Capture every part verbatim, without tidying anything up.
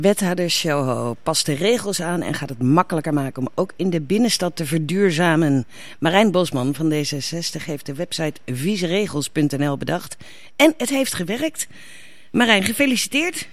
Wethouder Shoho past de regels aan en gaat het makkelijker maken om ook in de binnenstad te verduurzamen. Marijn Bosman van D zesenzestig heeft de website viezeregels punt n l bedacht en het heeft gewerkt. Marijn, gefeliciteerd.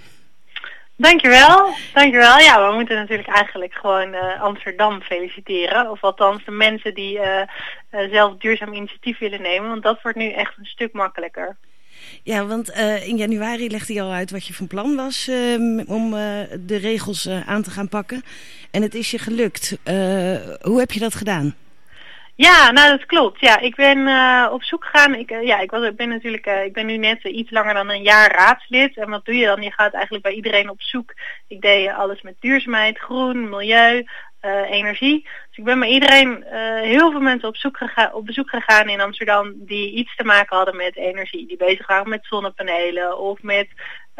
Dankjewel, dankjewel. Ja, we moeten natuurlijk eigenlijk gewoon uh, Amsterdam feliciteren. Of althans de mensen die uh, uh, zelf duurzaam initiatief willen nemen. Want dat wordt nu echt een stuk makkelijker. Ja, want uh, in januari legde je al uit wat je van plan was uh, om uh, de regels uh, aan te gaan pakken. En het is je gelukt. Uh, hoe heb je dat gedaan? Ja, nou dat klopt. Ja, ik ben uh, op zoek gegaan. Ik, uh, ja, ik, was, ik ben natuurlijk, uh, ik ben nu net uh, iets langer dan een jaar raadslid. En wat doe je dan? Je gaat eigenlijk bij iedereen op zoek. Ik deed alles met duurzaamheid, groen, milieu, uh, energie. Dus ik ben bij iedereen, uh, heel veel mensen op, zoek gega- op bezoek gegaan in Amsterdam die iets te maken hadden met energie. Die bezig waren met zonnepanelen of met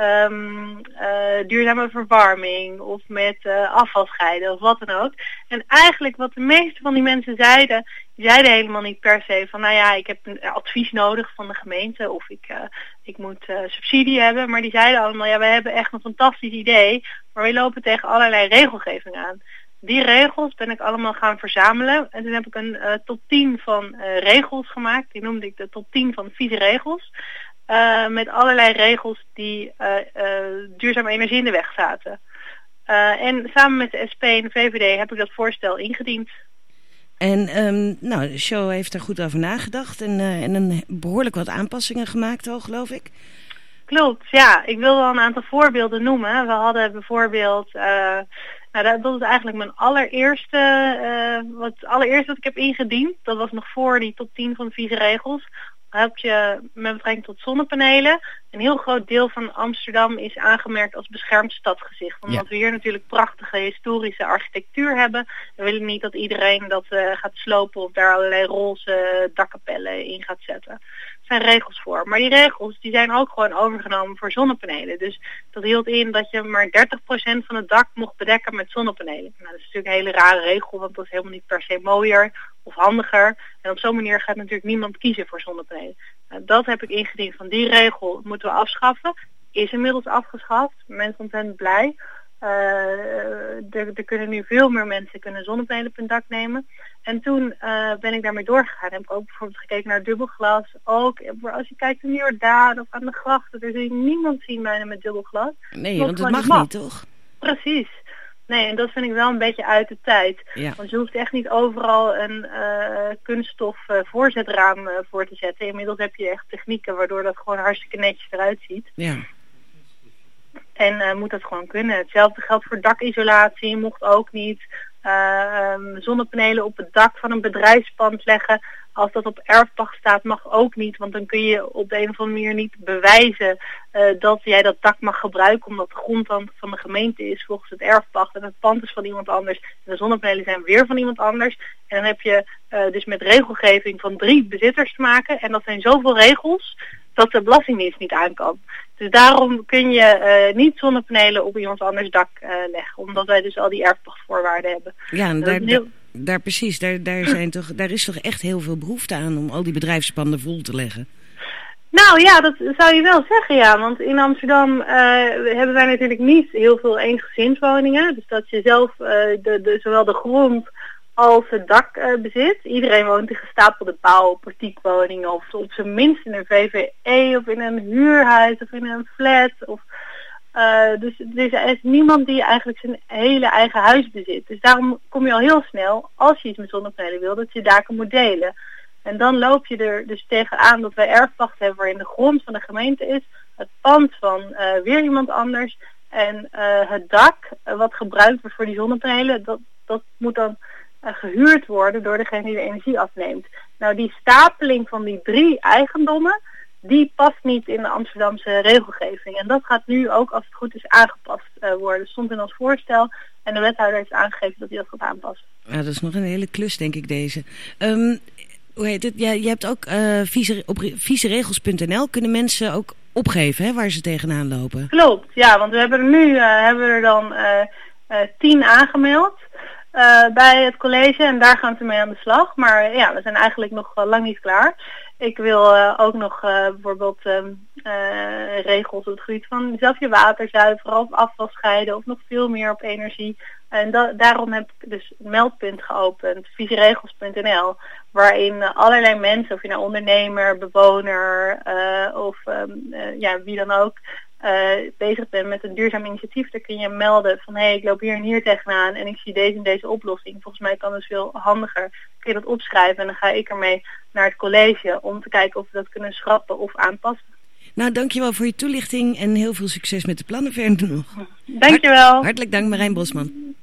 Um, uh, duurzame verwarming of met uh, afvalscheiden of wat dan ook. En eigenlijk wat de meeste van die mensen zeiden, die zeiden helemaal niet per se van nou ja, ik heb een advies nodig van de gemeente of ik, uh, ik moet uh, subsidie hebben. Maar die zeiden allemaal, ja, we hebben echt een fantastisch idee, maar we lopen tegen allerlei regelgeving aan. Die regels ben ik allemaal gaan verzamelen. En toen heb ik een uh, top tien van uh, regels gemaakt. Die noemde ik de top tien van vieze regels. Uh, met allerlei regels die uh, uh, duurzame energie in de weg zaten. Uh, en samen met de S P en de V V D heb ik dat voorstel ingediend. En um, nou, de show heeft er goed over nagedacht en, uh, en een behoorlijk wat aanpassingen gemaakt al, geloof ik. Klopt, ja. Ik wil wel een aantal voorbeelden noemen. We hadden bijvoorbeeld, uh, nou dat, dat is eigenlijk mijn allereerste, uh, wat, allereerste wat ik heb ingediend. Dat was nog voor die top tien van de vieze regels. Heb je met betrekking tot zonnepanelen. Een heel groot deel van Amsterdam is aangemerkt als beschermd stadsgezicht. Omdat ja. we hier natuurlijk prachtige historische architectuur hebben. We willen niet dat iedereen dat uh, gaat slopen of daar allerlei roze dakkapellen in gaat zetten. Er zijn regels voor. Maar die regels die zijn ook gewoon overgenomen voor zonnepanelen. Dus dat hield in dat je maar dertig procent van het dak mocht bedekken met zonnepanelen. Nou, dat is natuurlijk een hele rare regel, want dat is helemaal niet per se mooier of handiger. En op zo'n manier gaat natuurlijk niemand kiezen voor zonnepanelen. Nou, dat heb ik ingediend van die regel moeten we afschaffen. Is inmiddels afgeschaft. Mensen ontzettend blij. Uh, er, er kunnen nu veel meer mensen kunnen zonnepanelen op hun dak nemen. En toen uh, ben ik daarmee doorgegaan. Heb ik ook bijvoorbeeld gekeken naar dubbelglas. Ook als je kijkt in de Jordaan of aan de grachten. Er zul je niemand zien bijna met dubbelglas. Nee, want het mag niet, niet, toch? Precies. Nee, en dat vind ik wel een beetje uit de tijd. Ja. Want je hoeft echt niet overal een uh, kunststof uh, voorzetraam uh, voor te zetten. Inmiddels heb je echt technieken waardoor dat gewoon hartstikke netjes eruit ziet. Ja. En uh, moet dat gewoon kunnen. Hetzelfde geldt voor dakisolatie, mocht ook niet. Uh, um, zonnepanelen op het dak van een bedrijfspand leggen. Als dat op erfpacht staat mag ook niet. Want dan kun je op de een of andere manier niet bewijzen uh, dat jij dat dak mag gebruiken. Omdat de grond dan van de gemeente is volgens het erfpacht. En het pand is van iemand anders. En de zonnepanelen zijn weer van iemand anders. En dan heb je uh, dus met regelgeving van drie bezitters te maken. En dat zijn zoveel regels dat de Belastingdienst niet aan kan. Dus daarom kun je uh, niet zonnepanelen op iemand anders dak uh, leggen. Omdat wij dus al die erfpachtvoorwaarden hebben. Ja, en daar, heel... daar, daar precies. Daar, daar, zijn toch, daar is toch echt heel veel behoefte aan om al die bedrijfspanden vol te leggen. Nou ja, dat zou je wel zeggen, ja. Want in Amsterdam uh, hebben wij natuurlijk niet heel veel eensgezinswoningen. Dus dat je zelf uh, de, de, zowel de grond als het dak uh, bezit. Iedereen woont in gestapelde bouw, portiekwoningen of op zijn minst in een V V E of in een huurhuis of in een flat. Of, uh, dus er is niemand die eigenlijk zijn hele eigen huis bezit. Dus daarom kom je al heel snel, als je iets met zonnepanelen wil, dat je daken moet delen. En dan loop je er dus tegenaan dat wij erfpacht hebben waarin de grond van de gemeente is, het pand van uh, weer iemand anders en uh, het dak uh, wat gebruikt wordt voor die zonnepanelen, dat, dat moet dan Uh, gehuurd worden door degene die de energie afneemt. Nou, die stapeling van die drie eigendommen, die past niet in de Amsterdamse regelgeving. En dat gaat nu ook, als het goed is, aangepast uh, worden. Dat stond in ons voorstel en de wethouder heeft aangegeven dat hij dat gaat aanpassen. Ja, dat is nog een hele klus, denk ik, deze. Um, hoe heet het? Ja, je hebt ook uh, vieze, op viezeregels punt n l kunnen mensen ook opgeven, hè, waar ze tegenaan lopen. Klopt, ja, want we hebben er nu uh, hebben we er dan uh, uh, tien aangemeld. uh, bij het college en daar gaan ze mee aan de slag. Maar ja, we zijn eigenlijk nog uh, lang niet klaar. Ik wil uh, ook nog uh, bijvoorbeeld um, uh, regels op het gebied van zelf je water zuiveren of afval scheiden of nog veel meer op energie. En da- daarom heb ik dus een meldpunt geopend, visieregels punt n l, waarin uh, allerlei mensen, of je nou ondernemer, bewoner uh, of um, uh, ja, wie dan ook, uh, bezig bent met een duurzaam initiatief, dan kun je melden van hé, hey, ik loop hier en hier tegenaan en ik zie deze en deze oplossing. Volgens mij kan het veel handiger. Kun je dat opschrijven en dan ga ik ermee naar het college om te kijken of we dat kunnen schrappen of aanpassen. Nou, dankjewel voor je toelichting en heel veel succes met de plannen verder nog. Dankjewel. Hart, hartelijk dank, Marijn Bosman.